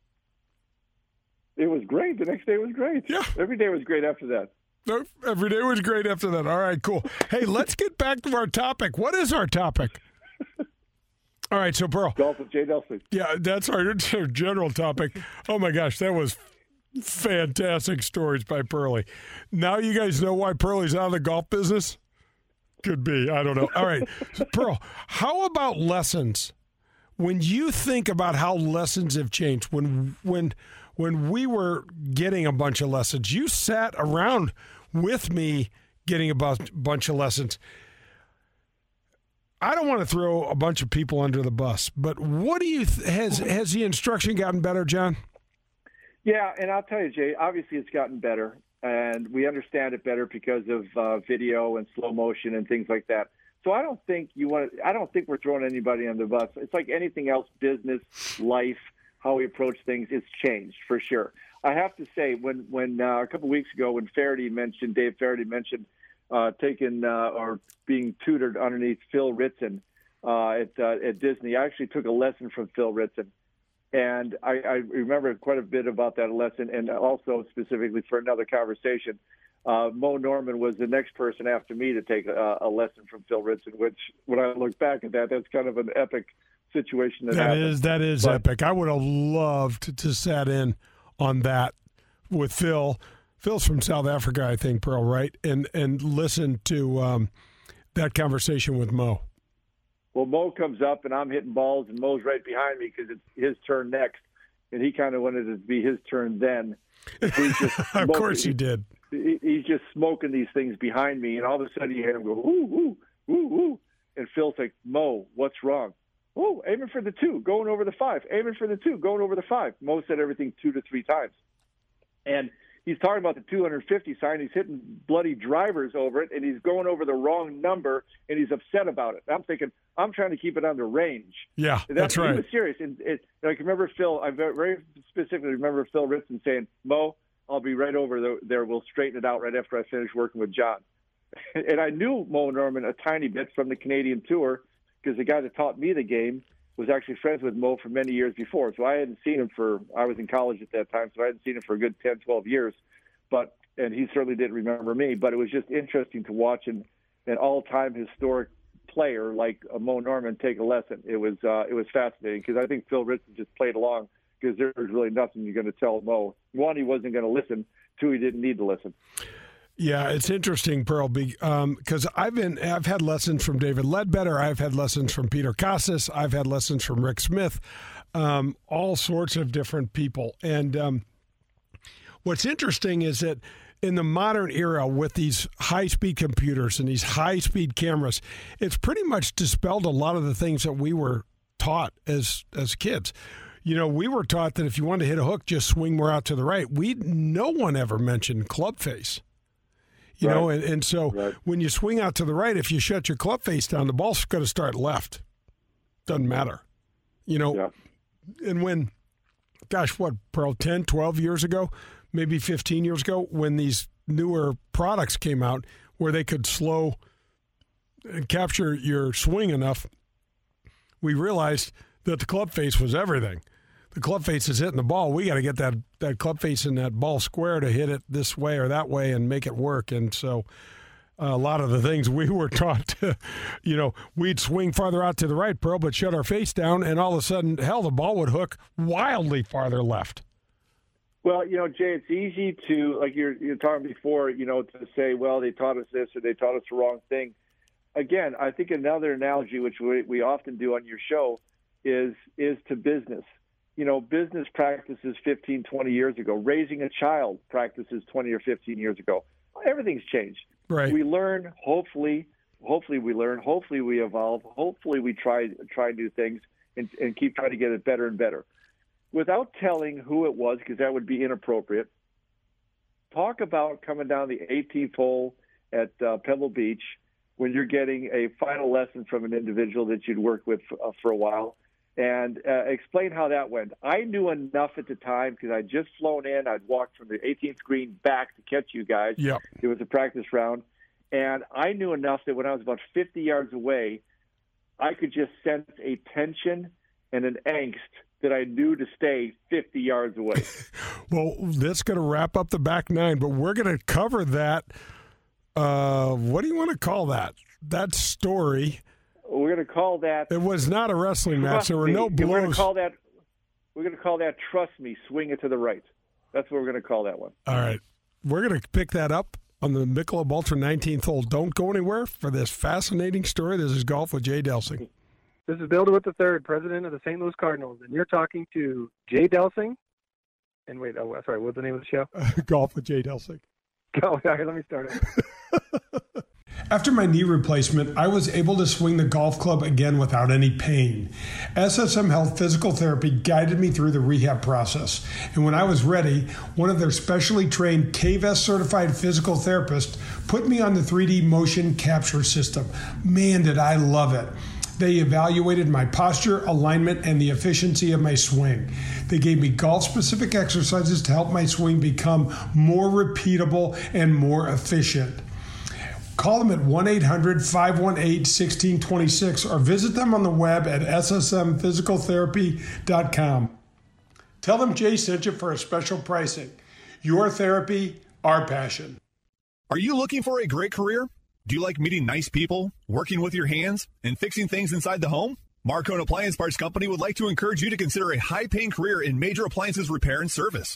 It was great. The next day was great. Yeah. Every day was great after that. No, every day was great after that. All right, cool. Hey, let's get back to our topic. What is our topic? All right, so Pearl. Golf with Jay Nelson. Yeah, that's our general topic. Oh, my gosh, that was fantastic stories by Pearlie. Now you guys know why Pearlie's out of the golf business? Could be. I don't know. All right, so Pearl, how about lessons? When you think about how lessons have changed, when when when we were getting a bunch of lessons, you sat around with me getting a bu- bunch of lessons. I don't want to throw a bunch of people under the bus, but what do you th- has has the instruction gotten better, John? Yeah, and I'll tell you, Jay. Obviously, it's gotten better, and we understand it better because of uh, video and slow motion and things like that. So I don't think you want. I don't think we're throwing anybody under the bus. It's like anything else, business, life, how we approach things. It's changed for sure. I have to say, when when uh, a couple of weeks ago, when Faraday mentioned Dave Faraday mentioned uh, taking uh, or being tutored underneath Phil Ritson uh, at uh, at Disney, I actually took a lesson from Phil Ritson, and I, I remember quite a bit about that lesson, and also specifically for another conversation. Uh, Mo Norman was the next person after me to take a, a lesson from Phil Ritson, which, when I look back at that, that's kind of an epic situation. That, that happened. is that is but, epic. I would have loved to, to sat in on that with Phil. Phil's from South Africa, I think, Pearl, right? And and listen to um, that conversation with Mo. Well, Mo comes up, and I'm hitting balls, and Mo's right behind me because it's his turn next, and he kind of wanted it to be his turn then. He's just of course he did. He, he's just smoking these things behind me, and all of a sudden you hear him go, woo, woo, woo, woo. And Phil's like, Mo, what's wrong? Oh, aiming for the two, going over the five. Aiming for the two, going over the five. Mo said everything two to three times. And he's talking about the two hundred fifty sign. He's hitting bloody drivers over it, and he's going over the wrong number, and he's upset about it. I'm thinking, I'm trying to keep it under range. Yeah, that's, that's right. He was serious. And it, I can remember Phil, I very specifically remember Phil Ritson saying, Mo, I'll be right over there. We'll straighten it out right after I finish working with John. And I knew Mo Norman a tiny bit from the Canadian Tour because the guy that taught me the game was actually friends with Mo for many years before. So I hadn't seen him for, I was in college at that time, so I hadn't seen him for a good ten, twelve years. But, and he certainly didn't remember me, but it was just interesting to watch an, an all-time historic player like a Mo Norman take a lesson. It was, uh, it was fascinating because I think Phil Ritson just played along because there was really nothing you're going to tell Mo. One, he wasn't going to listen. Two, he didn't need to listen. Yeah, it's interesting, Pearl, because um, I've been I've had lessons from David Ledbetter, I've had lessons from Peter Kostis, I've had lessons from Rick Smith, um, all sorts of different people. And um, what's interesting is that in the modern era with these high-speed computers and these high-speed cameras, it's pretty much dispelled a lot of the things that we were taught as as kids. You know, we were taught that if you wanted to hit a hook, just swing more out to the right. We no one ever mentioned club face. You right. know, and, and so right. when you swing out to the right, if you shut your club face down, the ball's going to start left. Doesn't matter. You know, yeah. and when, gosh, what, Pearl, ten, twelve years ago, maybe fifteen years ago, when these newer products came out where they could slow and capture your swing enough, we realized that the club face was everything. The club face is hitting the ball. We got to get that, that club face in that ball square to hit it this way or that way and make it work. And so uh, a lot of the things we were taught to, you know, we'd swing farther out to the right, Pearl, but shut our face down, and all of a sudden, hell, the ball would hook wildly farther left. Well, you know, Jay, it's easy to, like you're, you're talking before, you know, to say, well, they taught us this or they taught us the wrong thing. Again, I think another analogy, which we, we often do on your show, is is to business. You know, business practices fifteen, twenty years ago. Raising a child practices twenty or fifteen years ago. Everything's changed. Right. We learn, hopefully, hopefully we learn, hopefully we evolve, hopefully we try try new things and, and keep trying to get it better and better. Without telling who it was, because that would be inappropriate, talk about coming down the eighteenth hole at uh, Pebble Beach when you're getting a final lesson from an individual that you'd worked with for, uh, for a while, and uh, explain how that went. I knew enough at the time because I'd just flown in. I'd walked from the eighteenth green back to catch you guys. Yep. It was a practice round. And I knew enough that when I was about fifty yards away, I could just sense a tension and an angst that I knew to stay fifty yards away. Well, that's going to wrap up the back nine, but we're going to cover that. Uh, what do you want to call that? That story. We're going to call that. It was not a wrestling match. There were me. no blows. We're going to call that. We're going to call that. Trust me, swing it to the right. That's what we're going to call that one. All right, we're going to pick that up on the Michelob Ultra nineteenth hole. Don't go anywhere for this fascinating story. This is Golf with Jay Delsing. This is Bill DeWitt the third, president of the Saint Louis Cardinals, and you're talking to Jay Delsing. And wait, oh, sorry, what's the name of the show? Golf with Jay Delsing. Oh, all right, let me start it. After my knee replacement, I was able to swing the golf club again without any pain. S S M Health Physical Therapy guided me through the rehab process, and when I was ready, one of their specially trained K V E S certified physical therapists put me on the three D motion capture system. Man, did I love it. They evaluated my posture, alignment, and the efficiency of my swing. They gave me golf-specific exercises to help my swing become more repeatable and more efficient. Call them at one eight hundred, five one eight, one six two six or visit them on the web at s s m physical therapy dot com. Tell them Jay sent you for a special pricing. Your therapy, our passion. Are you looking for a great career? Do you like meeting nice people, working with your hands, and fixing things inside the home? Marcone Appliance Parts Company would like to encourage you to consider a high-paying career in major appliances repair and service.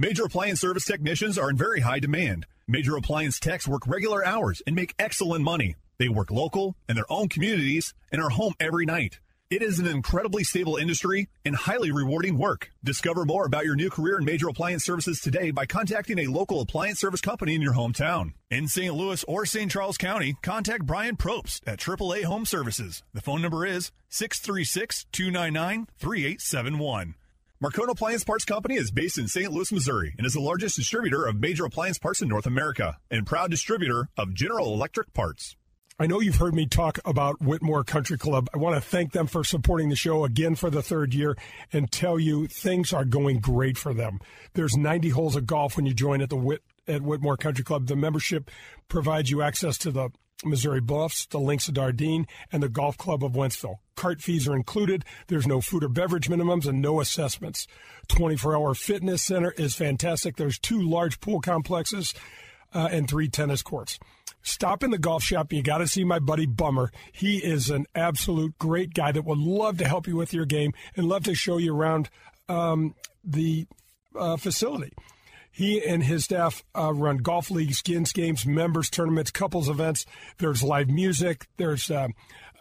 Major Appliance Service technicians are in very high demand. Major Appliance techs work regular hours and make excellent money. They work local in their own communities and are home every night. It is an incredibly stable industry and highly rewarding work. Discover more about your new career in Major Appliance Services today by contacting a local appliance service company in your hometown. In Saint Louis or Saint Charles County, contact Brian Probst at triple A Home Services. The phone number is six three six, two nine nine, three eight seven one. Marcone Appliance Parts Company is based in Saint Louis, Missouri, and is the largest distributor of major appliance parts in North America and proud distributor of General Electric parts. I know you've heard me talk about Whitmore Country Club. I want to thank them for supporting the show again for the third year and tell you things are going great for them. There's ninety holes of golf when you join at the Whit, at Whitmore Country Club. The membership provides you access to the Missouri Bluffs, the Links of Dardenne, and the Golf Club of Wentzville. Cart fees are included. There's no food or beverage minimums and no assessments. twenty-four hour fitness center is fantastic. There's two large pool complexes uh, and three tennis courts. Stop in the golf shop. You got to see my buddy Bummer. He is an absolute great guy that would love to help you with your game and love to show you around um, the uh, facility. He and his staff uh, run golf leagues, skins games, members tournaments, couples events. There's live music. There's uh,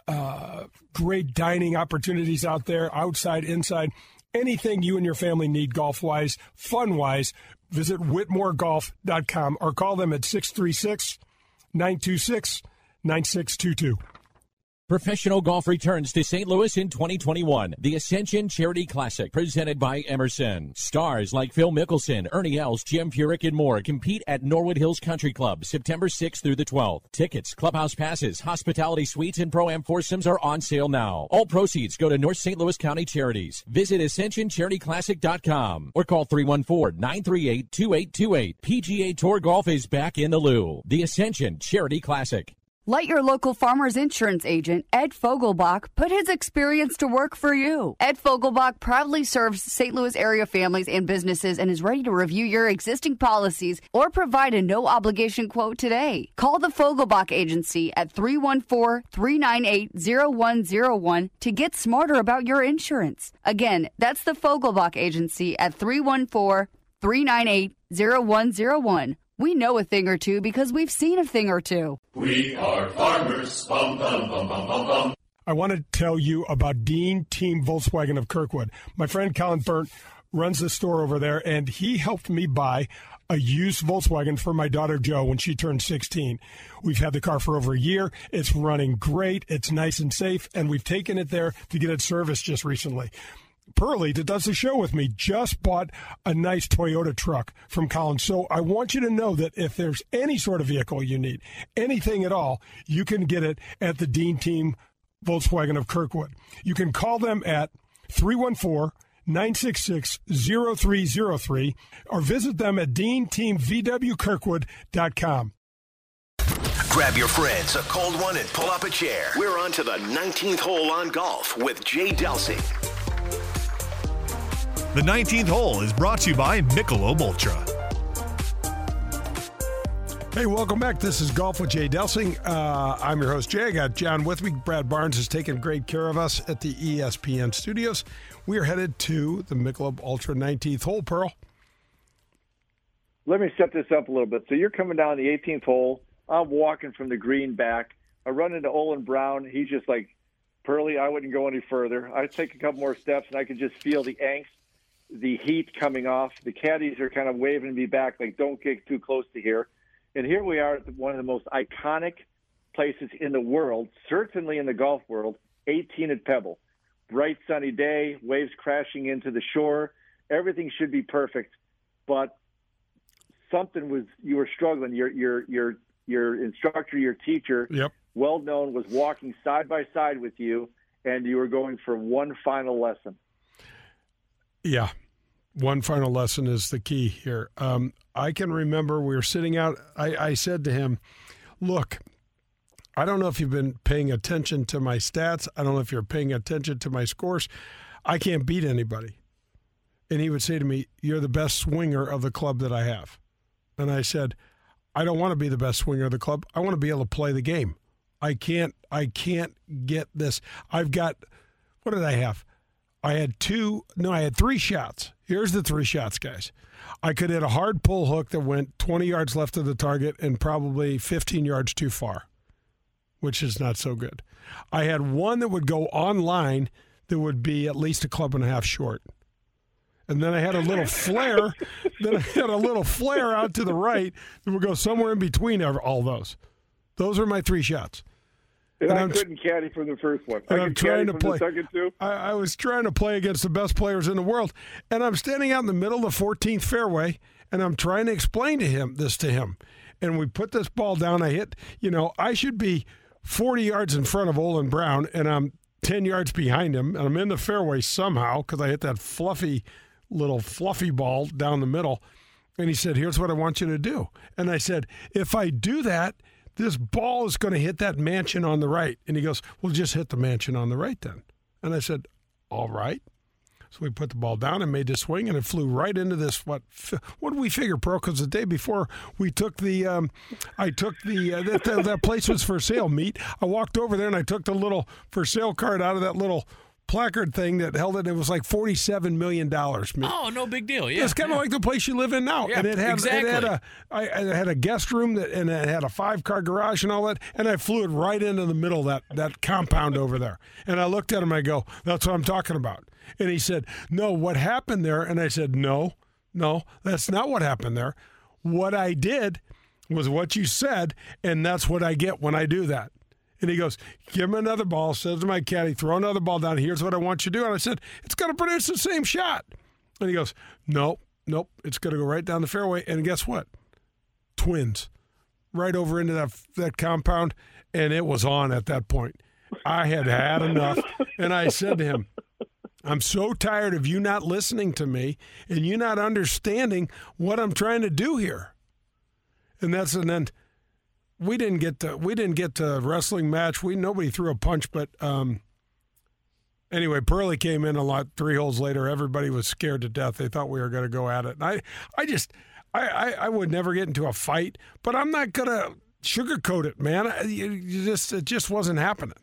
uh, great dining opportunities out there, outside, inside. Anything you and your family need golf-wise, fun-wise, visit whitmore golf dot com or call them at six three six, nine two six, nine six two two. Professional golf returns to Saint Louis in twenty twenty-one. The Ascension Charity Classic, presented by Emerson. Stars like Phil Mickelson, Ernie Els, Jim Furyk, and more compete at Norwood Hills Country Club September sixth through the twelfth. Tickets, clubhouse passes, hospitality suites, and Pro-Am foursomes are on sale now. All proceeds go to North Saint Louis County Charities. Visit ascension charity classic dot com or call three one four, nine three eight, two eight two eight. P G A Tour Golf is back in the Lou. The Ascension Charity Classic. Let your local Farmers Insurance agent, Ed Fogelbach, put his experience to work for you. Ed Fogelbach proudly serves Saint Louis area families and businesses and is ready to review your existing policies or provide a no-obligation quote today. Call the Fogelbach Agency at three one four, three nine eight, zero one zero one to get smarter about your insurance. Again, that's the Fogelbach Agency at three one four, three nine eight, zero one zero one. We know a thing or two because we've seen a thing or two. We are farmers. Bum, bum, bum, bum, bum, bum. I want to tell you about Dean Team Volkswagen of Kirkwood. My friend Colin Burnt runs the store over there, and he helped me buy a used Volkswagen for my daughter Jo when she turned sixteen. We've had the car for over a year. It's running great. It's nice and safe, and we've taken it there to get it serviced just recently. Pearlie, that does the show with me, just bought a nice Toyota truck from Colin. So I want you to know that if there's any sort of vehicle you need, anything at all, you can get it at the Dean Team Volkswagen of Kirkwood. You can call them at three one four, nine six six, zero three zero three or visit them at dean team v w kirkwood dot com. Grab your friends, a cold one, and pull up a chair. We're on to the nineteenth hole on golf with Jay Delsing. The nineteenth hole is brought to you by Michelob Ultra. Hey, welcome back. This is Golf with Jay Delsing. Uh, I'm your host, Jay. I got John with me. Brad Barnes has taken great care of us at the E S P N studios. We are headed to the Michelob Ultra nineteenth hole, Pearl. Let me set this up a little bit. So you're coming down the eighteenth hole. I'm walking from the green back. I run into Olin Brown. He's just like, Pearlie, I wouldn't go any further. I take a couple more steps, and I could just feel the angst, the heat coming off. The caddies are kind of waving me back like, don't get too close to here. And here we are at one of the most iconic places in the world, certainly in the golf world, eighteen at Pebble. Bright sunny day, waves crashing into the shore. Everything should be perfect, but something was, you were struggling. Your your your your instructor, your teacher, yep, well known, was walking side by side with you, and you were going for one final lesson. Yeah. One final lesson is the key here. Um, I can remember we were sitting out. I, I said to him, look, I don't know if you've been paying attention to my stats. I don't know if you're paying attention to my scores. I can't beat anybody. And he would say to me, you're the best swinger of the club that I have. And I said, I don't want to be the best swinger of the club. I want to be able to play the game. I can't, I can't get this. I've got, what did I have? I had two, no, I had three shots. Here's the three shots, guys. I could hit a hard pull hook that went twenty yards left of the target and probably fifteen yards too far, which is not so good. I had one that would go online that would be at least a club and a half short. And then I had a little flare. Then I had a little flare out to the right that would go somewhere in between all those. Those are my three shots. And, and I I'm, couldn't caddy from the first one. And I I'm trying to play. Second two. I, I was trying to play against the best players in the world, and I'm standing out in the middle of the fourteenth fairway, and I'm trying to explain to him this to him. And we put this ball down. I hit. You know, I should be forty yards in front of Olin Brown, and I'm ten yards behind him, and I'm in the fairway somehow because I hit that fluffy little fluffy ball down the middle. And he said, "Here's what I want you to do." And I said, "If I do that, this ball is going to hit that mansion on the right." And he goes, "Well, just hit the mansion on the right then." And I said, "All right." So we put the ball down and made the swing, and it flew right into this. What? What did we figure, Pro? Because the day before we took the, um, I took the uh, that, that that place was for sale meet. I walked over there and I took the little for sale card out of that little placard thing that held it. It was like forty-seven million dollars. Oh, no big deal. Yeah, it's kind of yeah. like the place you live in now. Yeah, and it had, exactly. It had a, I, I had a guest room that, and it had a five-car garage and all that, and I flew it right into the middle of that, that compound over there. And I looked at him, I go, "That's what I'm talking about." And he said, "No, what happened there?" And I said, no, no, that's not what happened there. What I did was what you said, and that's what I get when I do that. And he goes, "Give him another ball," says to my caddy, "Throw another ball down. Here's what I want you to do." And I said, "It's going to produce the same shot." And he goes, "Nope, nope. It's going to go right down the fairway." And guess what? Twins. Right over into that that compound, and it was on at that point. I had had enough. And I said to him, "I'm so tired of you not listening to me and you not understanding what I'm trying to do here." And that's and then we didn't get to we didn't get to wrestling match. We nobody threw a punch, but um, anyway, Pearlie came in a lot three holes later. Everybody was scared to death. They thought we were going to go at it. And I, I just I, I, I would never get into a fight, but I'm not going to sugarcoat it, man. I, you just it just wasn't happening.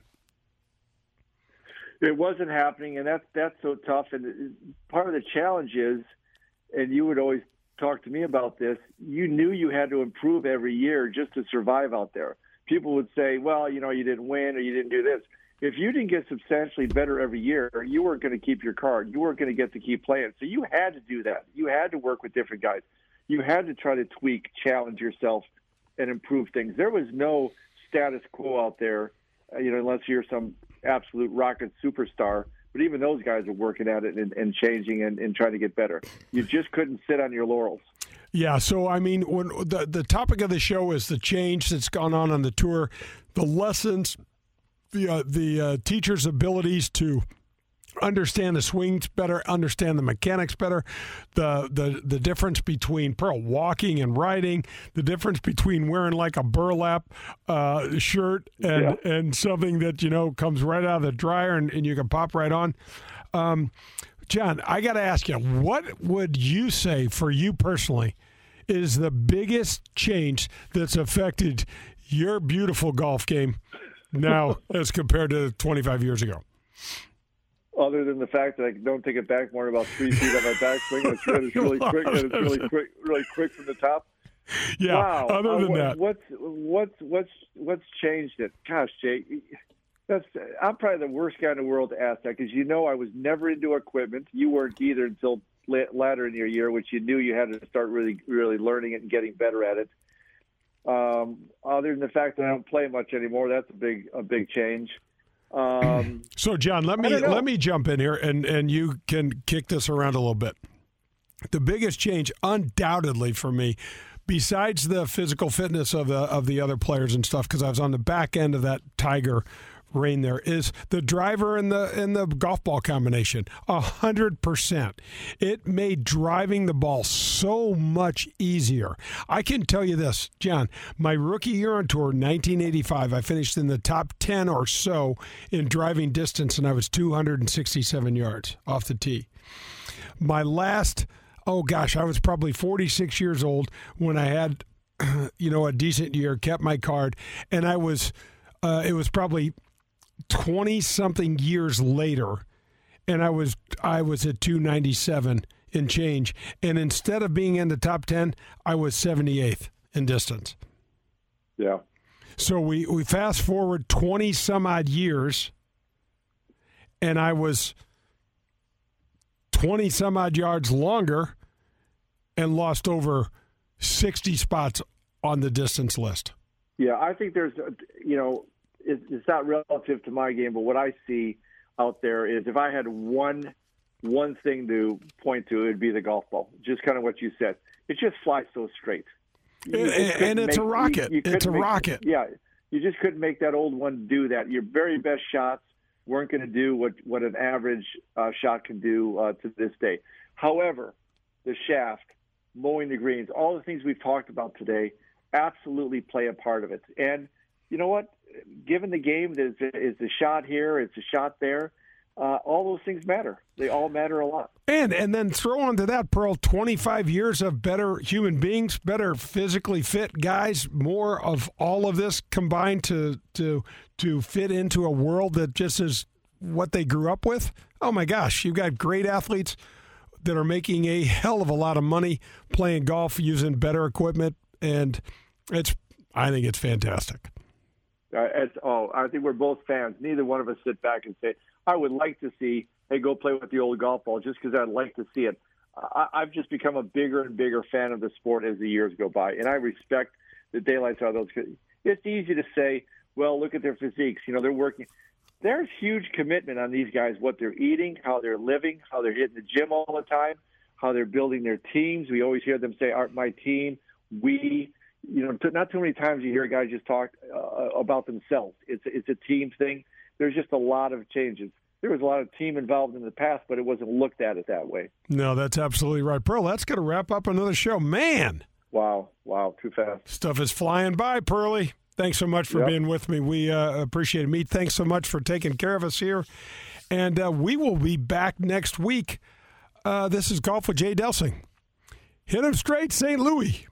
It wasn't happening, and that's that's so tough. And part of the challenge is, and you would always talk to me about this, you knew you had to improve every year just to survive out there. People would say, "Well, you know, you didn't win or you didn't do this." If you didn't get substantially better every year, you weren't going to keep your card. You weren't going to get to keep playing. So you had to do that. You had to work with different guys. You had to try to tweak, challenge yourself, and improve things. There was no status quo out there, you know, unless you're some absolute rocket superstar. But even those guys are working at it and, and changing and, and trying to get better. You just couldn't sit on your laurels. Yeah, so, I mean, when the, the topic of the show is the change that's gone on on the tour, the lessons, the, uh, the uh, teachers' abilities to understand the swings better, understand the mechanics better, the the the difference between Pearl walking and riding, the difference between wearing like a burlap uh, shirt and yeah. and something that, you know, comes right out of the dryer and, and you can pop right on. Um, John, I got to ask you, what would you say for you personally is the biggest change that's affected your beautiful golf game now as compared to twenty-five years ago? Other than the fact that I don't take it back more than about three feet on my backswing, and it's really, it's really quick, and it's really quick, really quick from the top. Yeah. Wow. Other than uh, that, what's what's what's what's changed it? Gosh, Jay, that's I'm probably the worst guy in the world to ask that, because you know I was never into equipment. You weren't either until later in your year, which you knew you had to start really, really learning it and getting better at it. Um, other than the fact that I don't play much anymore, that's a big a big change. Um, so, John, let me let me jump in here, and, and you can kick this around a little bit. The biggest change, undoubtedly, for me, besides the physical fitness of the of the other players and stuff, because I was on the back end of that Tiger reign, there is the driver and the and the golf ball combination. A hundred percent. It made driving the ball so much easier. I can tell you this, John, my rookie year on tour, nineteen eighty-five, I finished in the top ten or so in driving distance, and I was two hundred sixty-seven yards off the tee. My last, oh gosh, I was probably forty-six years old when I had, you know, a decent year, kept my card, and I was, uh, it was probably twenty-something years later, and I was I was at two ninety-seven in change. And instead of being in the top ten, I was seventy-eighth in distance. Yeah. So we, we fast forward twenty some odd years, and I was twenty some odd yards longer and lost over sixty spots on the distance list. Yeah, I think there's, you know, it, it's not relative to my game, but what I see out there is if I had one one thing to point to, it would be the golf ball. Just kind of what you said. It just flies so straight. You, and, and it's make, a rocket. You, you it's a make, rocket. Yeah, you just couldn't make that old one do that. Your very best shots weren't going to do what, what an average uh, shot can do uh, to this day. However, the shaft, mowing the greens, all the things we've talked about today absolutely play a part of it. And you know what? Given the game, there's it's a shot here, it's a shot there. Uh, all those things matter. They all matter a lot. And and then throw onto that, Pearl, twenty-five years of better human beings, better physically fit guys, more of all of this combined to to to fit into a world that just is what they grew up with. Oh, my gosh, you've got great athletes that are making a hell of a lot of money playing golf using better equipment, and it's I think it's fantastic. Uh, it's, oh, I think we're both fans. Neither one of us sit back and say, I would like to see, hey, go play with the old golf ball just because I'd like to see it. I, I've just become a bigger and bigger fan of the sport as the years go by, and I respect the daylights out of those. It's easy to say, well, look at their physiques. You know, they're working. There's huge commitment on these guys, what they're eating, how they're living, how they're hitting the gym all the time, how they're building their teams. We always hear them say, "Aren't my team, we." You know, not too many times you hear guys just talk uh, about themselves. It's it's a team thing. There's just a lot of changes. There was a lot of team involved in the past, but it wasn't looked at it that way. No, that's absolutely right. Pearl, that's going to wrap up another show. Man. Wow. Wow. Too fast. Stuff is flying by, Pearly. Thanks so much for yep. being with me. We uh, appreciate it. Meet, thanks so much for taking care of us here. And uh, we will be back next week. Uh, this is Golf with Jay Delsing. Hit him straight, Saint Louis.